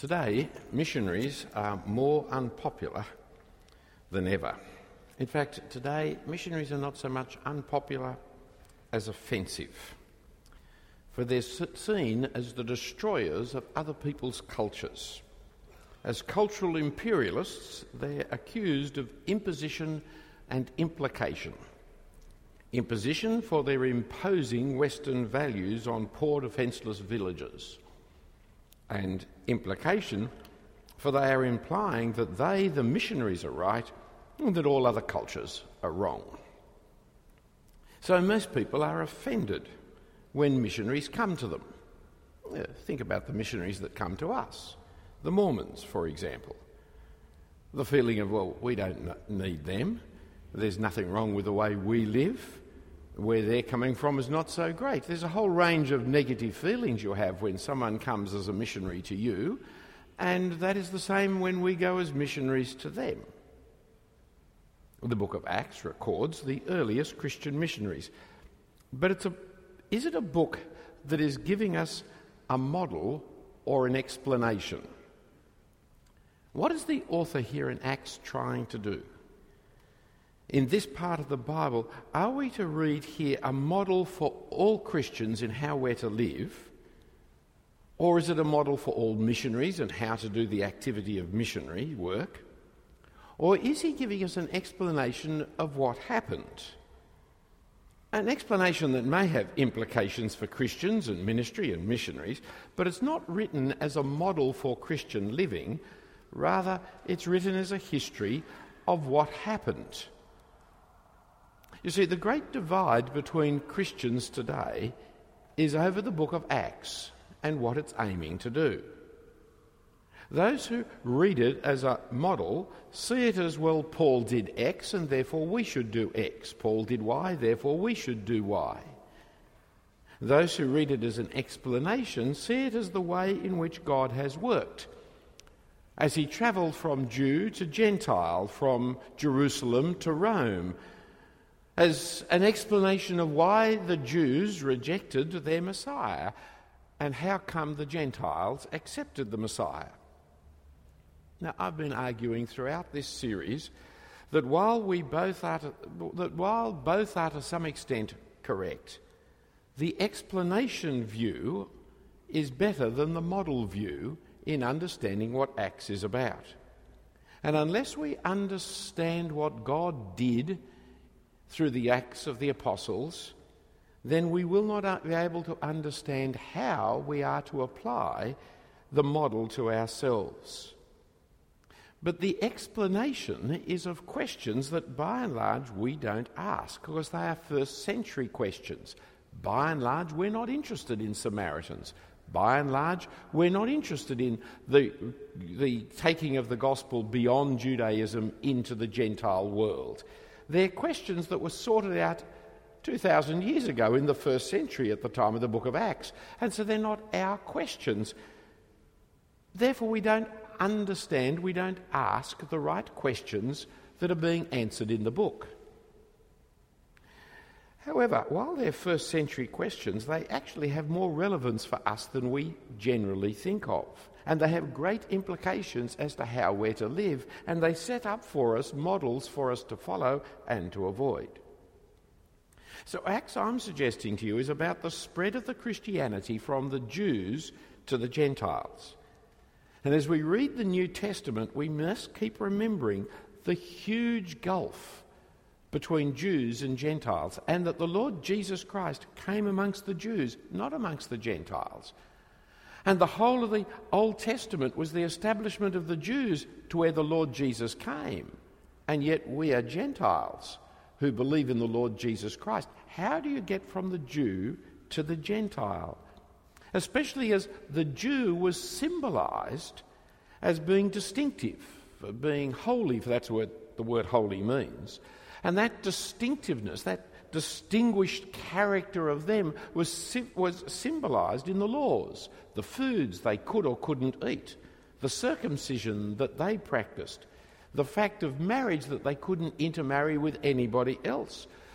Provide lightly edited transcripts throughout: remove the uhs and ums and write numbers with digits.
Today, missionaries are more unpopular than ever. In fact, today, missionaries are not so much unpopular as offensive, for they're seen as the destroyers of other people's cultures. As cultural imperialists, they're accused of imposition and implication. Imposition for their imposing Western values on poor defenceless villagers, and implication for they are implying that they, the missionaries, are right and that all other cultures are wrong. So most people are offended when missionaries come to them. Think about the missionaries that come to us, the Mormons, for example. The feeling of, well, we don't need them, there's nothing wrong with the way we live, where they're coming from is not so great. There's a whole range of negative feelings you have when someone comes as a missionary to you, and that is the same when we go as missionaries to them. The book of Acts records the earliest Christian missionaries. But is it a book that is giving us a model or an explanation? What is the author here in Acts trying to do? In this part of the Bible, are we to read here a model for all Christians in how we're to live? Or is it a model for all missionaries and how to do the activity of missionary work? Or is he giving us an explanation of what happened? An explanation that may have implications for Christians and ministry and missionaries, but it's not written as a model for Christian living. Rather, it's written as a history of what happened. You see, the great divide between Christians today is over the book of Acts and what it's aiming to do. Those who read it as a model see it as, well, Paul did X and therefore we should do X. Paul did Y, therefore we should do Y. Those who read it as an explanation see it as the way in which God has worked, as he travelled from Jew to Gentile, from Jerusalem to Rome, as an explanation of why the Jews rejected their Messiah and how come the Gentiles accepted the Messiah. Now, I've been arguing throughout this series that while both are to some extent correct, the explanation view is better than the model view in understanding what Acts is about. And unless we understand what God did through the Acts of the Apostles, then we will not be able to understand how we are to apply the model to ourselves. But the explanation is of questions that by and large we don't ask, because they are first century questions. By and large we're not interested in Samaritans. By and large we're not interested in the taking of the gospel beyond Judaism into the Gentile world. They're questions that were sorted out 2,000 years ago in the first century at the time of the book of Acts. And so they're not our questions. Therefore, we don't understand, we don't ask the right questions that are being answered in the book. However, while they're first century questions, they actually have more relevance for us than we generally think of. And they have great implications as to how we're to live, and they set up for us models for us to follow and to avoid. So Acts, I'm suggesting to you, is about the spread of the Christianity from the Jews to the Gentiles. And as we read the New Testament, we must keep remembering the huge gulf between Jews and Gentiles, and that the Lord Jesus Christ came amongst the Jews, not amongst the Gentiles. And the whole of the Old Testament was the establishment of the Jews to where the Lord Jesus came. And yet we are Gentiles who believe in the Lord Jesus Christ. How do you get from the Jew to the Gentile? Especially as the Jew was symbolised as being distinctive, for being holy, for that's what the word holy means. And that distinctiveness, that distinguished character of them was symbolised in the laws, the foods they could or couldn't eat, the circumcision that they practiced, the fact of marriage that they couldn't intermarry with anybody else,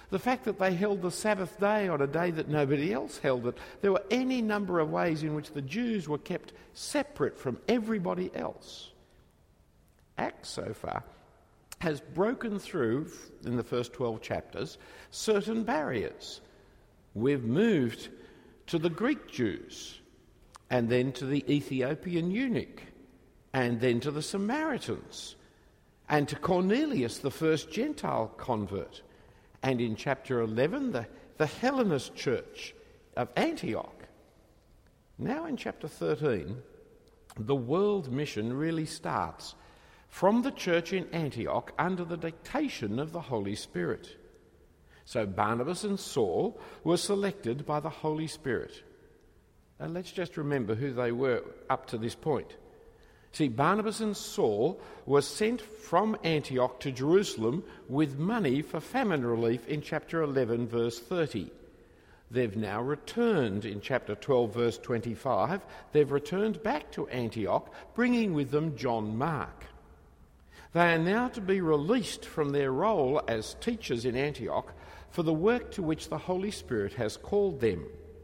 the fact that they held the Sabbath day on a day that nobody else held it. There were any number of ways in which the Jews were kept separate from everybody else. Acts so far has broken through, in the first 12 chapters, certain barriers. We've moved to the Greek Jews, and then to the Ethiopian eunuch, and then to the Samaritans, and to Cornelius, the first Gentile convert, and in chapter 11, the Hellenist church of Antioch. Now in chapter 13, the world mission really starts from the church in Antioch under the dictation of the Holy Spirit. So Barnabas and Saul were selected by the Holy Spirit. And let's just remember who they were up to this point. See, Barnabas and Saul were sent from Antioch to Jerusalem with money for famine relief in chapter 11, verse 30. They've now returned in chapter 12, verse 25. They've returned back to Antioch, bringing with them John Mark. They are now to be released from their role as teachers in Antioch for the work to which the Holy Spirit has called them.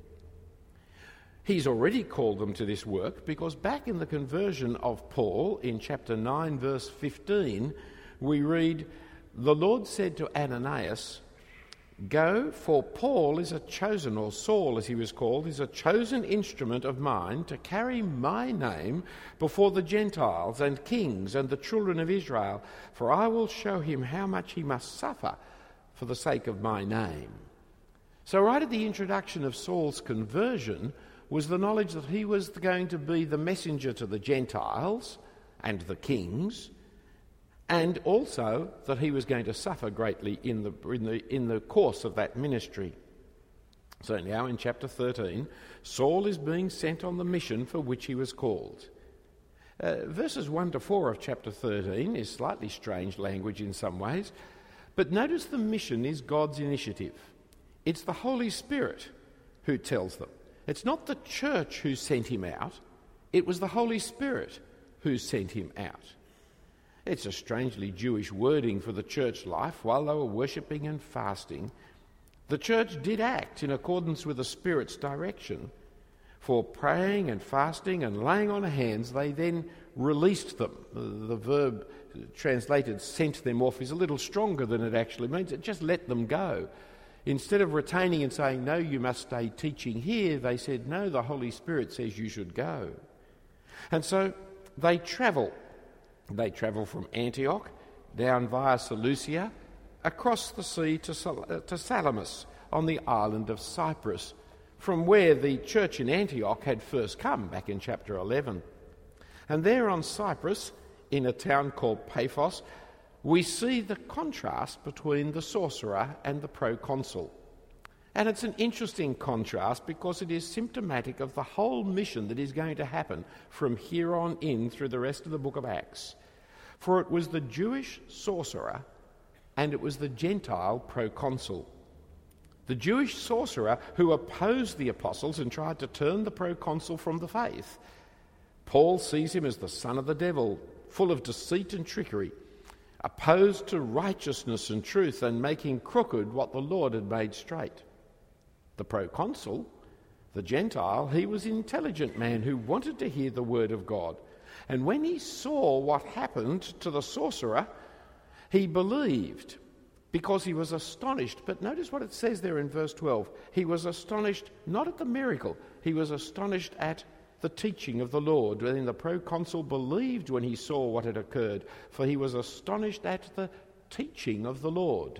He's already called them to this work because back in the conversion of Paul in chapter 9, verse 15, we read, "The Lord said to Ananias, 'Go, for Paul is a chosen,' or Saul as he was called, 'is a chosen instrument of mine to carry my name before the Gentiles and kings and the children of Israel, for I will show him how much he must suffer for the sake of my name.'" So right at the introduction of Saul's conversion was the knowledge that he was going to be the messenger to the Gentiles and the kings, and also that he was going to suffer greatly in the course of that ministry. So now in chapter 13, Saul is being sent on the mission for which he was called. Verses 1 to 4 of chapter 13 is slightly strange language in some ways, but notice the mission is God's initiative. It's the Holy Spirit who tells them. It's not the church who sent him out, it was the Holy Spirit who sent him out. It's a strangely Jewish wording for the church life. While they were worshipping and fasting, the church did act in accordance with the Spirit's direction. For praying and fasting and laying on of hands, they then released them. The verb translated "sent them off" is a little stronger than it actually means. It just let them go. Instead of retaining and saying, "No, you must stay teaching here," they said, "No, the Holy Spirit says you should go." And so they travel. They travel from Antioch down via Seleucia, across the sea to Salamis on the island of Cyprus, from where the church in Antioch had first come back in chapter 11. And there on Cyprus, in a town called Paphos, we see the contrast between the sorcerer and the proconsul. And it's an interesting contrast because it is symptomatic of the whole mission that is going to happen from here on in through the rest of the book of Acts. For it was the Jewish sorcerer and it was the Gentile proconsul. The Jewish sorcerer who opposed the apostles and tried to turn the proconsul from the faith. Paul sees him as the son of the devil, full of deceit and trickery, opposed to righteousness and truth and making crooked what the Lord had made straight. The proconsul, the Gentile, he was an intelligent man who wanted to hear the word of God. And when he saw what happened to the sorcerer, he believed because he was astonished. But notice what it says there in verse 12. He was astonished not at the miracle, he was astonished at the teaching of the Lord. And the proconsul believed when he saw what had occurred, for he was astonished at the teaching of the Lord.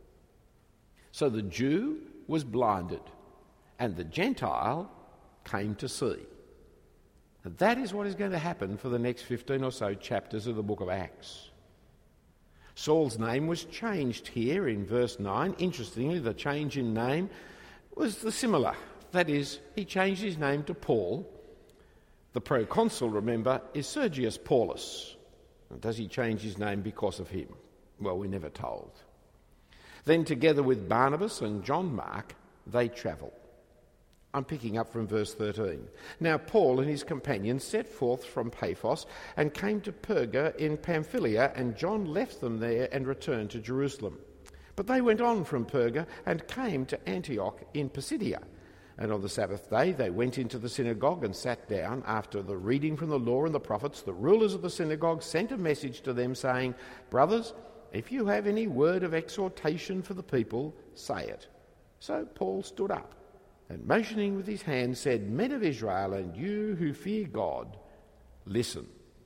So the Jew was blinded, and the Gentile came to see. And that is what is going to happen for the next 15 or so chapters of the book of Acts. Saul's name was changed here in verse 9. Interestingly, the change in name was the similar. That is, he changed his name to Paul. The proconsul, remember, is Sergius Paulus. And does he change his name because of him? Well, we're never told. Then together with Barnabas and John Mark, they travel. I'm picking up from verse 13. Now Paul and his companions set forth from Paphos and came to Perga in Pamphylia, and John left them there and returned to Jerusalem. But they went on from Perga and came to Antioch in Pisidia. And on the Sabbath day they went into the synagogue and sat down. After the reading from the law and the prophets, the rulers of the synagogue sent a message to them saying, "Brothers, if you have any word of exhortation for the people, say it." So Paul stood up and motioning with his hand said, "Men of Israel, and you who fear God, listen."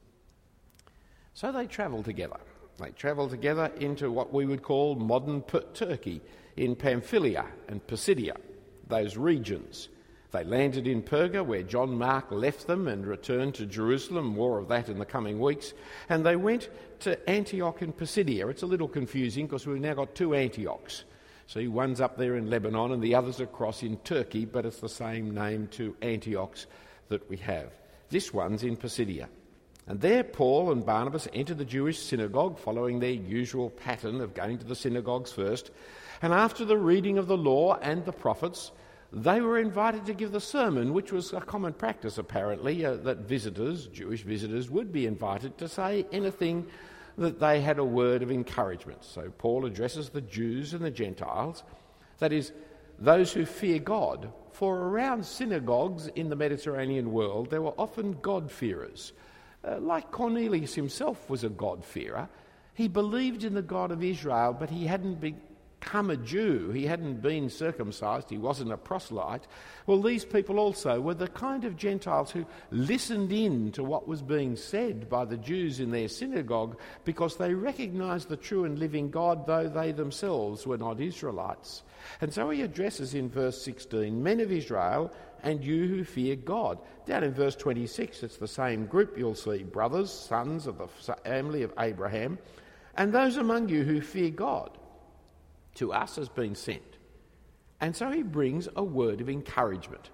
So they travelled together. They travelled together into what we would call modern Turkey, in Pamphylia and Pisidia, those regions. They landed in Perga, where John Mark left them, and returned to Jerusalem. More of that in the coming weeks. And they went to Antioch in Pisidia. It's a little confusing because we've now got two Antiochs. See, one's up there in Lebanon and the other's across in Turkey, but it's the same name, two Antiochs that we have. This one's in Pisidia. And there Paul and Barnabas entered the Jewish synagogue, following their usual pattern of going to the synagogues first. And after the reading of the law and the prophets, they were invited to give the sermon, which was a common practice apparently, that visitors, Jewish visitors, would be invited to say anything that they had a word of encouragement. So Paul addresses the Jews and the Gentiles, that is, those who fear God. For around synagogues in the Mediterranean world, there were often God-fearers. Like Cornelius himself was a God-fearer. He believed in the God of Israel, but he hadn't become a Jew. He hadn't been circumcised. He wasn't a proselyte. Well, these people also were the kind of Gentiles who listened in to what was being said by the Jews in their synagogue because they recognised the true and living God, though they themselves were not Israelites. And so he addresses in verse 16, "Men of Israel, and you who fear God." Down in verse 26, it's the same group. You'll see brothers, sons of the family of Abraham, and those among you who fear God. To us has been sent. And so he brings a word of encouragement.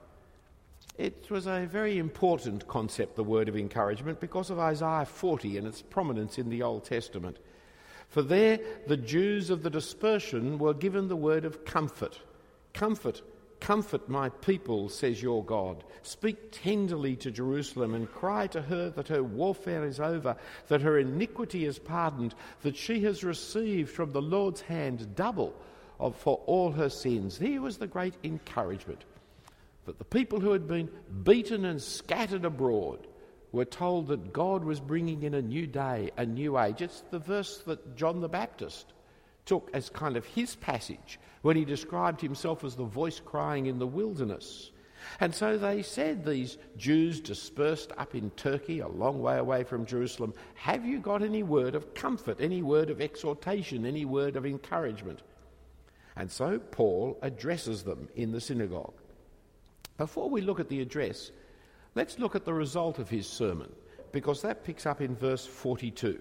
It was a very important concept, the word of encouragement, because of Isaiah 40 and its prominence in the Old Testament. For there the Jews of the dispersion were given the word of comfort. "Comfort, comfort my people, says your God. Speak tenderly to Jerusalem and cry to her that her warfare is over, that her iniquity is pardoned, that she has received from the Lord's hand double for all her sins." Here was the great encouragement, that the people who had been beaten and scattered abroad were told that God was bringing in a new day, a new age. It's the verse that John the Baptist took as kind of his passage when he described himself as the voice crying in the wilderness. And so they said, these Jews dispersed up in Turkey, a long way away from Jerusalem, "Have you got any word of comfort, any word of exhortation, any word of encouragement?" And so Paul addresses them in the synagogue. Before we look at the address, let's look at the result of his sermon, because that picks up in verse 42.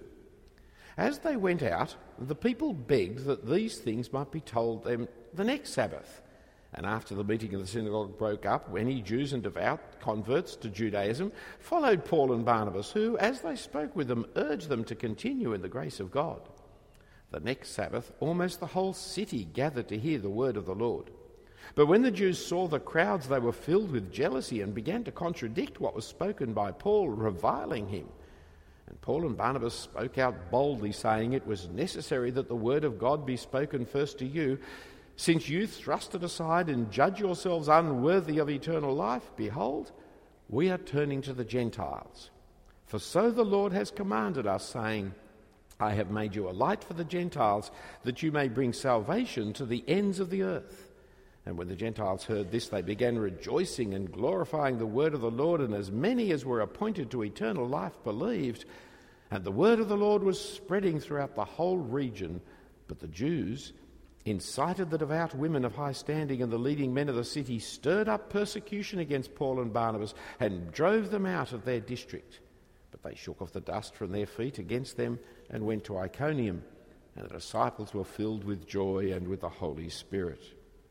"As they went out, the people begged that these things might be told them the next Sabbath. And after the meeting of the synagogue broke up, many Jews and devout converts to Judaism followed Paul and Barnabas, who, as they spoke with them, urged them to continue in the grace of God. The next Sabbath, almost the whole city gathered to hear the word of the Lord. But when the Jews saw the crowds, they were filled with jealousy and began to contradict what was spoken by Paul, reviling him. And Paul and Barnabas spoke out boldly, saying, 'It was necessary that the word of God be spoken first to you. Since you thrust it aside and judge yourselves unworthy of eternal life, behold, we are turning to the Gentiles. For so the Lord has commanded us, saying, I have made you a light for the Gentiles, that you may bring salvation to the ends of the earth.' And when the Gentiles heard this, they began rejoicing and glorifying the word of the Lord, and as many as were appointed to eternal life believed. And the word of the Lord was spreading throughout the whole region. But the Jews incited the devout women of high standing and the leading men of the city, stirred up persecution against Paul and Barnabas, and drove them out of their district. But they shook off the dust from their feet against them and went to Iconium. And the disciples were filled with joy and with the Holy Spirit."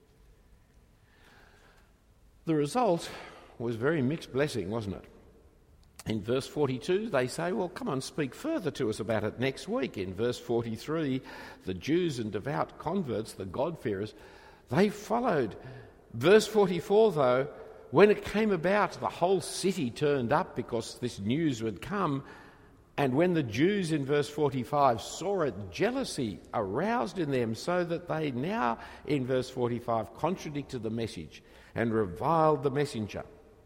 The result was very mixed blessing, wasn't it? In verse 42, they say, well, come on, speak further to us about it next week. In verse 43, the Jews and devout converts, the God-fearers, they followed. Verse 44, though, when it came about, the whole city turned up because this news had come, And when the Jews in verse 45 saw it, jealousy aroused in them, so that they now, in verse 45, contradicted the message and reviled the messenger.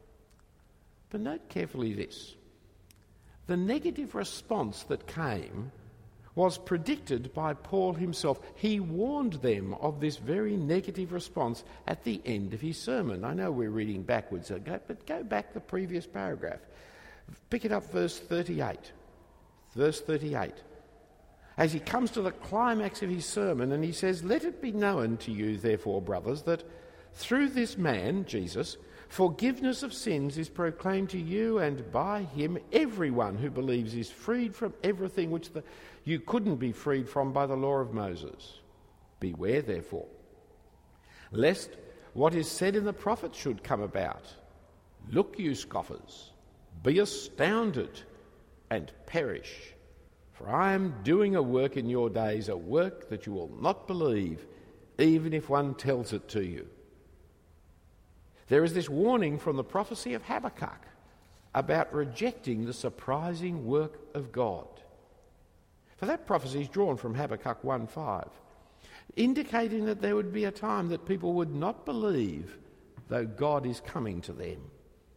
But note carefully this. The negative response that came was predicted by Paul himself. He warned them of this very negative response at the end of his sermon. I know we're reading backwards, but go back the previous paragraph. Pick it up, verse 38. Verse 38. As he comes to the climax of his sermon, and he says, "Let it be known to you, therefore, brothers, that through this man, Jesus, forgiveness of sins is proclaimed to you, and by him everyone who believes is freed from everything which you couldn't be freed from by the law of Moses. Beware, therefore, lest what is said in the prophets should come about. Look, you scoffers, be astounded and perish. For I am doing a work in your days, a work that you will not believe, even if one tells it to you." There is this warning from the prophecy of Habakkuk about rejecting the surprising work of God. For that prophecy is drawn from Habakkuk 1:5, indicating that there would be a time that people would not believe, though God is coming to them.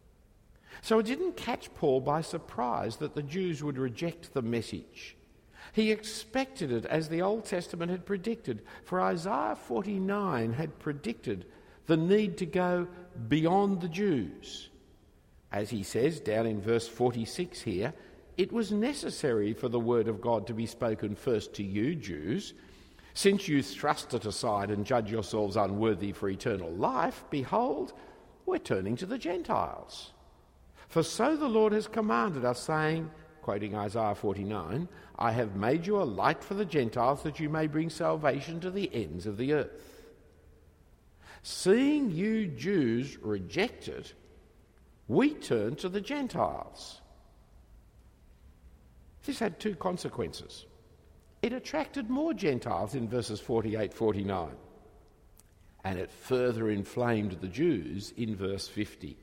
So it didn't catch Paul by surprise that the Jews would reject the message. He expected it, as the Old Testament had predicted, for Isaiah 49 had predicted the need to go beyond the Jews. As he says down in verse 46 here, it was necessary for the word of God to be spoken first to you, Jews. Since you thrust it aside and judge yourselves unworthy for eternal life, behold, we're turning to the Gentiles. For so the Lord has commanded us, saying, quoting Isaiah 49, "I have made you a light for the Gentiles, that you may bring salvation to the ends of the earth." Seeing you Jews reject it, we turn to the Gentiles. This had two consequences. It attracted more Gentiles in verses 48-49, and it further inflamed the Jews in verse 50.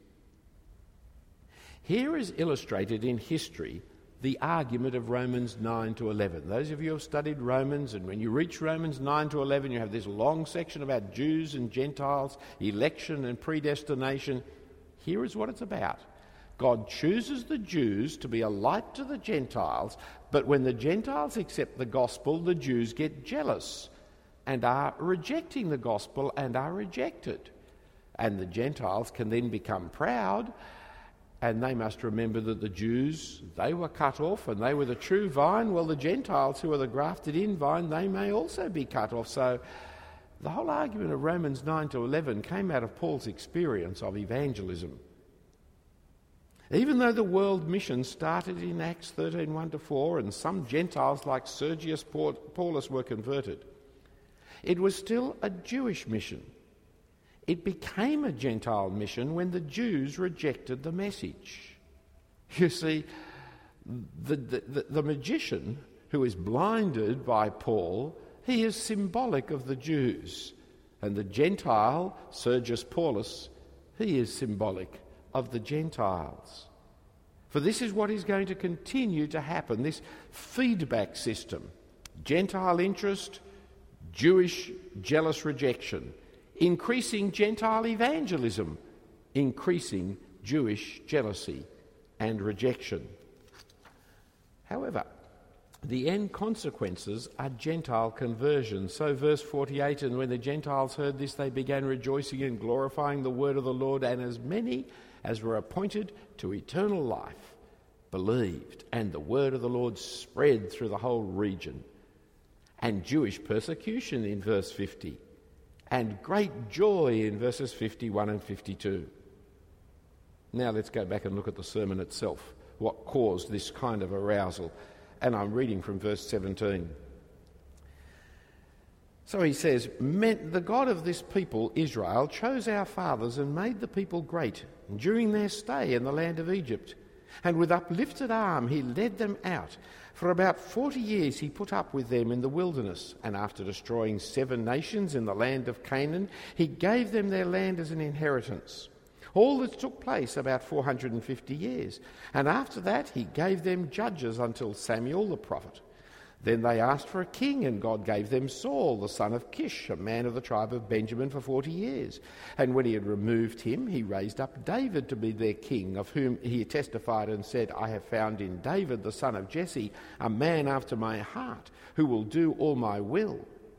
Here is illustrated in history the argument of Romans 9-11. Those of you who have studied Romans, and when you reach Romans 9-11, you have this long section about Jews and Gentiles, election and predestination. Here is what it's about. God chooses the Jews to be a light to the Gentiles, but when the Gentiles accept the gospel, the Jews get jealous and are rejecting the gospel and are rejected. And the Gentiles can then become proud, and they must remember that the Jews, they were cut off and they were the true vine. Well, the Gentiles, who are the grafted in vine, they may also be cut off. So the whole argument of Romans 9-11 came out of Paul's experience of evangelism. Even though the world mission started in Acts 13:1-4 and some Gentiles like Sergius Paulus were converted, it was still a Jewish mission. It became a Gentile mission when the Jews rejected the message. You see, the magician who is blinded by Paul, he is symbolic of the Jews. And the Gentile, Sergius Paulus, he is symbolic of the Gentiles. For this is what is going to continue to happen, this feedback system. Gentile interest, Jewish jealous rejection. Increasing Gentile evangelism, increasing Jewish jealousy and rejection. However, the end consequences are Gentile conversion. So verse 48, "And when the Gentiles heard this, they began rejoicing and glorifying the word of the Lord, and as many as were appointed to eternal life believed, and the word of the Lord spread through the whole region." And Jewish persecution in verse 50. And great joy in verses 51 and 52. Now let's go back and look at the sermon itself, what caused this kind of arousal. And I'm reading from verse 17. So he says, "The God of this people, Israel, chose our fathers and made the people great during their stay in the land of Egypt. And with uplifted arm he led them out. For about 40 years he put up with them in the wilderness, and after destroying 7 nations in the land of Canaan, he gave them their land as an inheritance. All this took place about 450 years. And after that he gave them judges until Samuel the prophet. Then they asked for a king, and God gave them Saul, the son of Kish, a man of the tribe of Benjamin, for 40 years. And when he had removed him, he raised up David to be their king, of whom he testified and said, I have found in David, the son of Jesse, a man after my heart, who will do all my will.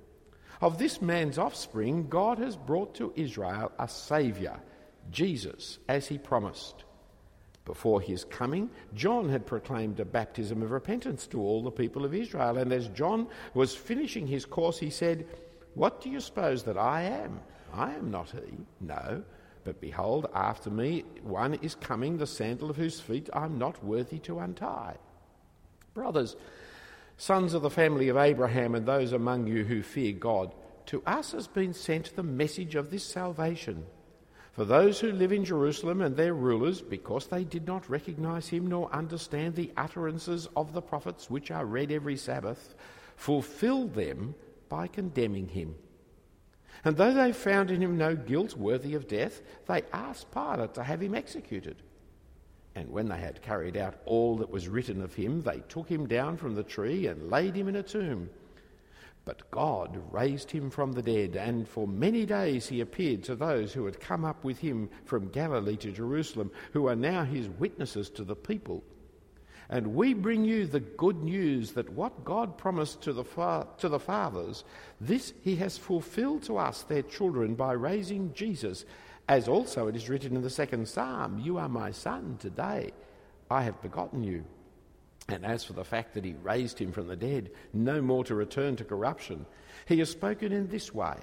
Of this man's offspring, God has brought to Israel a Saviour, Jesus, as he promised. Before his coming, John had proclaimed a baptism of repentance to all the people of Israel. And as John was finishing his course, he said, What do you suppose that I am? I am not he. No, but behold, after me one is coming, the sandal of whose feet I am not worthy to untie. Brothers, sons of the family of Abraham, and those among you who fear God, to us has been sent the message of this salvation. For those who live in Jerusalem and their rulers, because they did not recognize him nor understand the utterances of the prophets which are read every Sabbath, fulfilled them by condemning him. And though they found in him no guilt worthy of death, they asked Pilate to have him executed. And when they had carried out all that was written of him, they took him down from the tree and laid him in a tomb. But God raised him from the dead, and for many days he appeared to those who had come up with him from Galilee to Jerusalem, who are now his witnesses to the people. And we bring you the good news that what God promised to the fathers, this he has fulfilled to us, their children, by raising Jesus, as also it is written in the second Psalm, You are my son, today I have begotten you. And as for the fact that he raised him from the dead, no more to return to corruption, he has spoken in this way,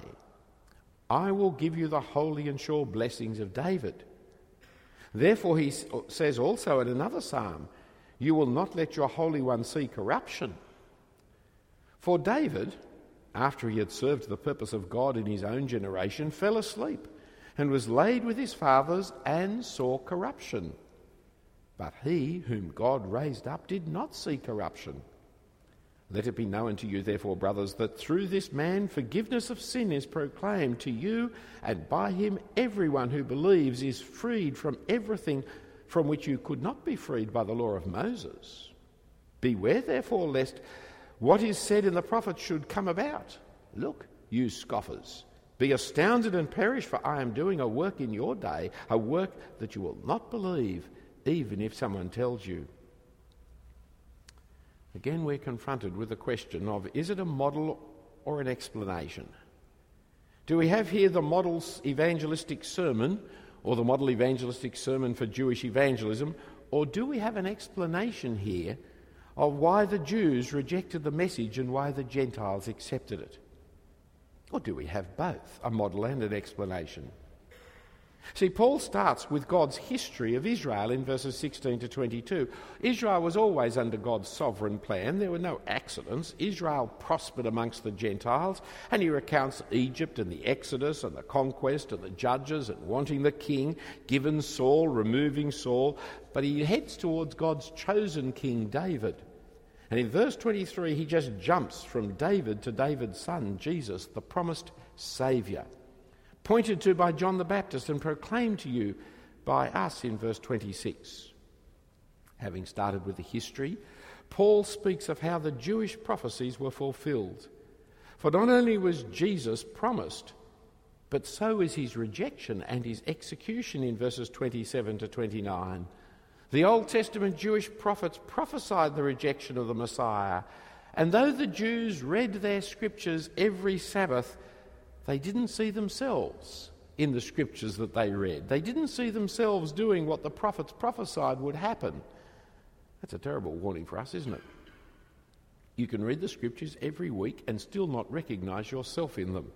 I will give you the holy and sure blessings of David. Therefore he says also in another psalm, You will not let your Holy One see corruption. For David, after he had served the purpose of God in his own generation, fell asleep and was laid with his fathers and saw corruption. But he whom God raised up did not see corruption. Let it be known to you, therefore, brothers, that through this man forgiveness of sin is proclaimed to you, and by him everyone who believes is freed from everything from which you could not be freed by the law of Moses. Beware, therefore, lest what is said in the prophets should come about. Look, you scoffers, be astounded and perish, for I am doing a work in your day, a work that you will not believe, even if someone tells you. Again, we're confronted with the question of, is it a model or an explanation? Do we have here the model evangelistic sermon, or the model evangelistic sermon for Jewish evangelism, or do we have an explanation here of why the Jews rejected the message and why the Gentiles accepted it? Or do we have both, a model and an explanation? See, Paul starts with God's history of Israel in verses 16 to 22. Israel was always under God's sovereign plan. There were no accidents. Israel prospered amongst the Gentiles, and he recounts Egypt and the Exodus and the conquest and the judges and wanting the king, given Saul, removing Saul. But he heads towards God's chosen king, David. And in verse 23, he just jumps from David to David's son, Jesus, the promised Saviour, pointed to by John the Baptist and proclaimed to you by us in verse 26. Having started with the history, Paul speaks of how the Jewish prophecies were fulfilled. For not only was Jesus promised, but so is his rejection and his execution in verses 27 to 29. The Old Testament Jewish prophets prophesied the rejection of the Messiah, and though the Jews read their scriptures every Sabbath, they didn't see themselves in the scriptures that they read. They didn't see themselves doing what the prophets prophesied would happen. That's a terrible warning for us, isn't it? You can read the scriptures every week and still not recognise yourself in them.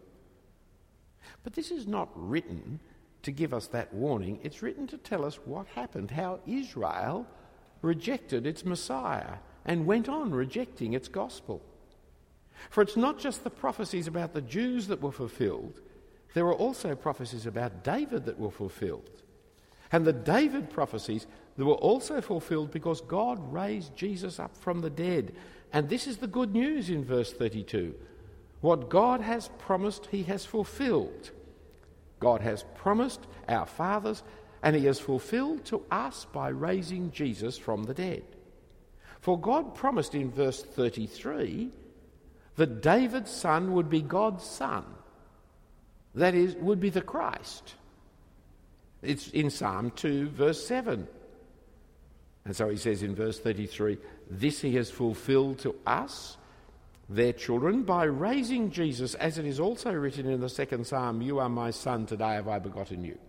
But this is not written to give us that warning. It's written to tell us what happened, how Israel rejected its Messiah and went on rejecting its gospel. For it's not just the prophecies about the Jews that were fulfilled, there were also prophecies about David that were fulfilled. And the David prophecies that were also fulfilled because God raised Jesus up from the dead. And this is the good news in verse 32. What God has promised, he has fulfilled. God has promised our fathers and he has fulfilled to us by raising Jesus from the dead. For God promised in verse 33 that David's son would be God's son, that is, would be the Christ. It's in Psalm 2, verse 7. And so he says in verse 33, this he has fulfilled to us, their children, by raising Jesus, as it is also written in the second Psalm, you are my son, today have I begotten you.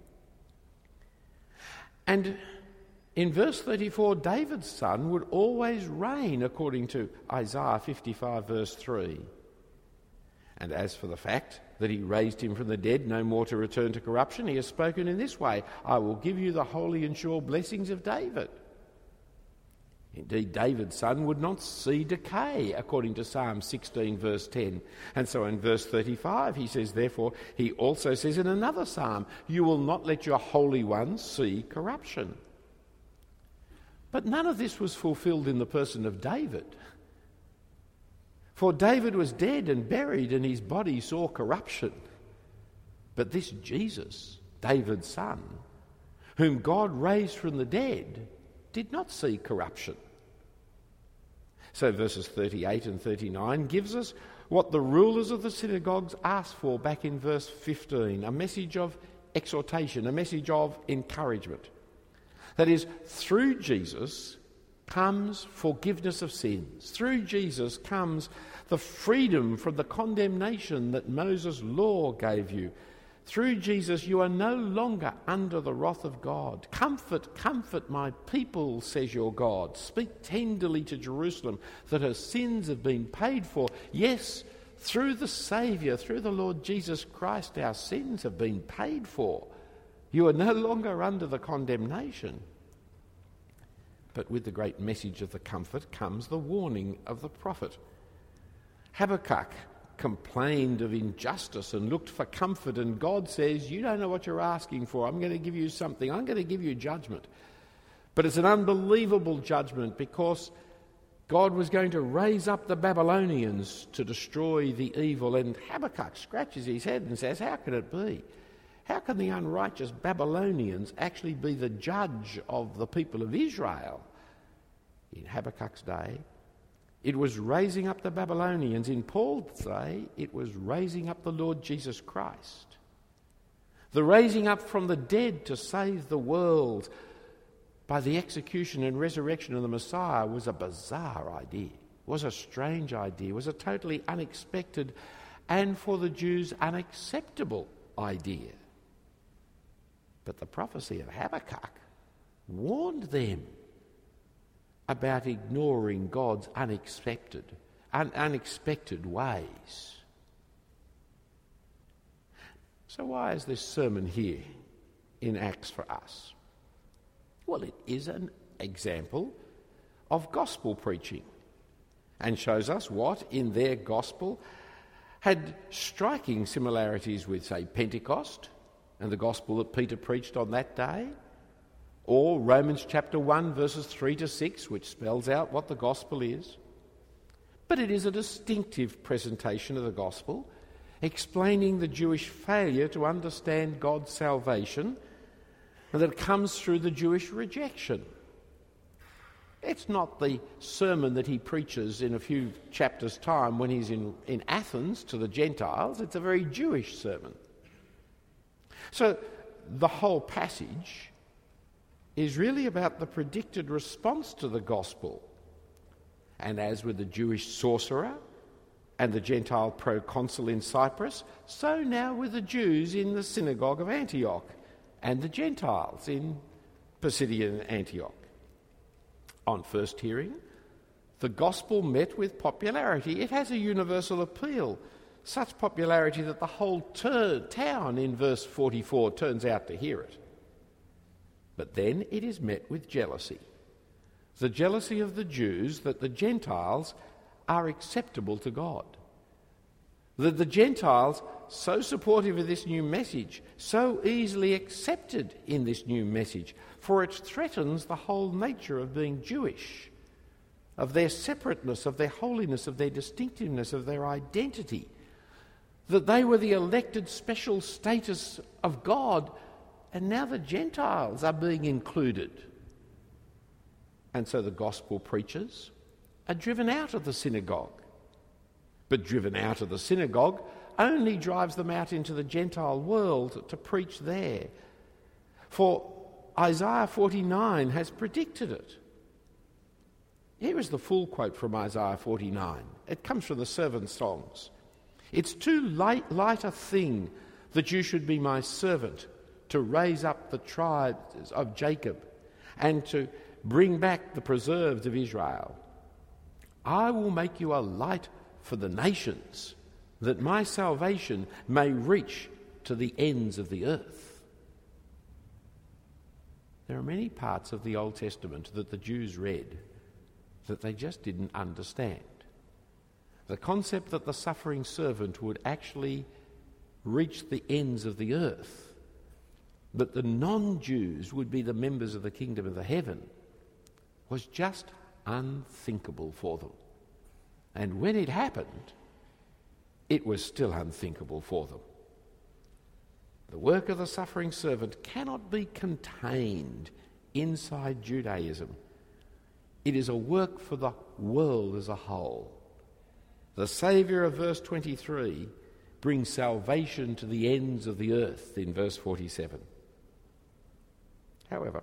And in verse 34, David's son would always reign according to Isaiah 55, verse 3. And as for the fact that he raised him from the dead, no more to return to corruption, he has spoken in this way, I will give you the holy and sure blessings of David. Indeed, David's son would not see decay, according to Psalm 16, verse 10. And so in verse 35, he says, therefore, he also says in another psalm, you will not let your Holy One see corruption. But none of this was fulfilled in the person of David. For David was dead and buried, and his body saw corruption. But this Jesus, David's son, whom God raised from the dead, did not see corruption. So verses 38 and 39 gives us what the rulers of the synagogues asked for back in verse 15, a message of exhortation, a message of encouragement. That is, through Jesus comes forgiveness of sins. Through Jesus comes the freedom from the condemnation that Moses' law gave you. Through Jesus, you are no longer under the wrath of God. Comfort, comfort my people, says your God. Speak tenderly to Jerusalem that her sins have been paid for. Yes, through the Saviour, through the Lord Jesus Christ, our sins have been paid for. You are no longer under the condemnation. But with the great message of the comfort comes the warning of the prophet. Habakkuk complained of injustice and looked for comfort, and God says, you don't know what you're asking for. I'm going to give you something. I'm going to give you judgment. But it's an unbelievable judgment, because God was going to raise up the Babylonians to destroy the evil. And Habakkuk scratches his head and says, how can it be? How can the unrighteous Babylonians actually be the judge of the people of Israel? In Habakkuk's day, it was raising up the Babylonians. In Paul's day, it was raising up the Lord Jesus Christ. The raising up from the dead to save the world by the execution and resurrection of the Messiah was a bizarre idea, was a strange idea, was a totally unexpected and for the Jews unacceptable idea. But the prophecy of Habakkuk warned them about ignoring God's unexpected ways. So why is this sermon here in Acts for us? Well, it is an example of gospel preaching and shows us what in their gospel had striking similarities with, say, Pentecost and the gospel that Peter preached on that day, or Romans chapter 1 verses 3 to 6, which spells out what the gospel is. But it is a distinctive presentation of the gospel, explaining the Jewish failure to understand God's salvation, and that comes through the Jewish rejection. It's not the sermon that he preaches in a few chapters' time when he's in Athens to the Gentiles. It's a very Jewish sermon. So the whole passage is really about the predicted response to the gospel. And as with the Jewish sorcerer and the Gentile proconsul in Cyprus, so now with the Jews in the synagogue of Antioch and the Gentiles in Pisidian Antioch. On first hearing, the gospel met with popularity. It has a universal appeal, such popularity that the whole town in verse 44 turns out to hear it. But then it is met with jealousy. The jealousy of the Jews that the Gentiles are acceptable to God. That the Gentiles, so supportive of this new message, so easily accepted in this new message, for it threatens the whole nature of being Jewish, of their separateness, of their holiness, of their distinctiveness, of their identity, that they were the elected special status of God and now the Gentiles are being included. And so the gospel preachers are driven out of the synagogue. But driven out of the synagogue only drives them out into the Gentile world to preach there. For Isaiah 49 has predicted it. Here is the full quote from Isaiah 49. It comes from the servant songs. "It's too light a thing that you should be my servant, to raise up the tribes of Jacob and to bring back the preserved of Israel. I will make you a light for the nations, that my salvation may reach to the ends of the earth." There are many parts of the Old Testament that the Jews read that they just didn't understand. The concept that the suffering servant would actually reach the ends of the earth, that the non-Jews would be the members of the kingdom of the heaven, was just unthinkable for them. And when it happened, it was still unthinkable for them. The work of the suffering servant cannot be contained inside Judaism. It is a work for the world as a whole. The Saviour of verse 23 brings salvation to the ends of the earth in verse 47. However,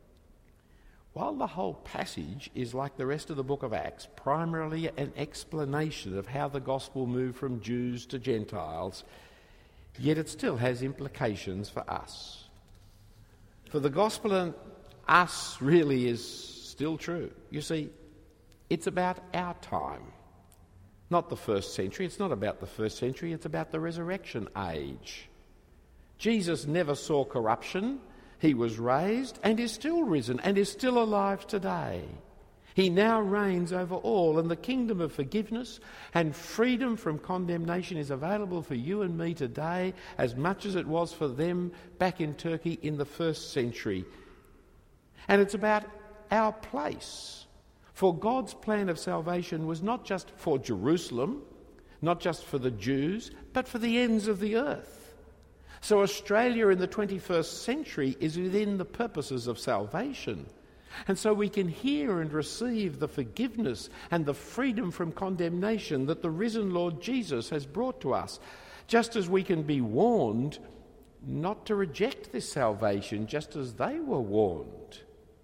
while the whole passage is like the rest of the book of Acts, primarily an explanation of how the gospel moved from Jews to Gentiles, yet it still has implications for us. For the gospel and us really is still true. You see, it's about our time, not the first century. It's not about the first century, it's about the resurrection age. Jesus never saw corruption. He was raised and is still risen and is still alive today. He now reigns over all, and the kingdom of forgiveness and freedom from condemnation is available for you and me today as much as it was for them back in Turkey in the first century. And it's about our place. For God's plan of salvation was not just for Jerusalem, not just for the Jews, but for the ends of the earth. So Australia in the 21st century is within the purposes of salvation. And so we can hear and receive the forgiveness and the freedom from condemnation that the risen Lord Jesus has brought to us, just as we can be warned not to reject this salvation just as they were warned.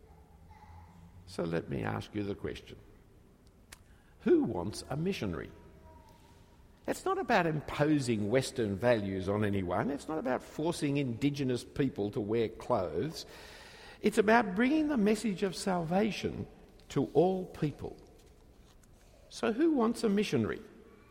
So let me ask you the question. Who wants a missionary? It's not about imposing Western values on anyone. It's not about forcing Indigenous people to wear clothes. It's about bringing the message of salvation to all people. So who wants a missionary?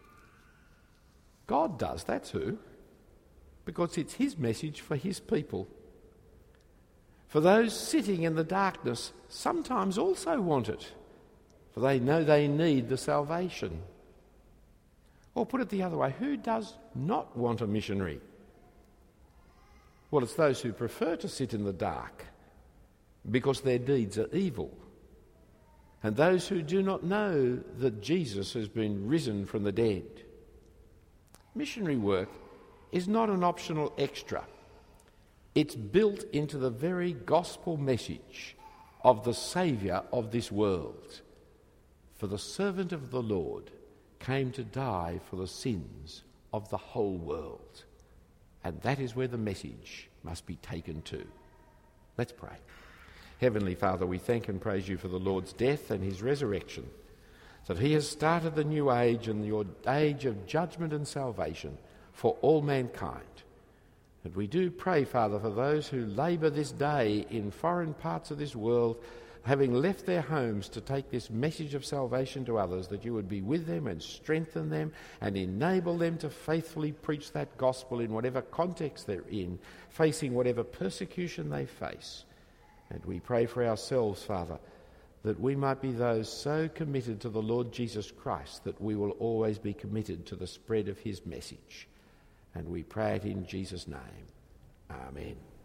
God does, that's who, because it's his message for his people. For those sitting in the darkness sometimes also want it, for they know they need the salvation. Or put it the other way, who does not want a missionary? Well, it's those who prefer to sit in the dark because their deeds are evil, and those who do not know that Jesus has been risen from the dead. Missionary work is not an optional extra. It's built into the very gospel message of the Saviour of this world. For the servant of the Lord came to die for the sins of the whole world. And that is where the message must be taken to. Let's pray. Heavenly Father, we thank and praise you for the Lord's death and his resurrection, that he has started the new age and your age of judgment and salvation for all mankind. And we do pray, Father, for those who labour this day in foreign parts of this world, having left their homes to take this message of salvation to others, that you would be with them and strengthen them and enable them to faithfully preach that gospel in whatever context they're in, facing whatever persecution they face. And we pray for ourselves, Father, that we might be those so committed to the Lord Jesus Christ that we will always be committed to the spread of his message. And we pray it in Jesus' name. Amen.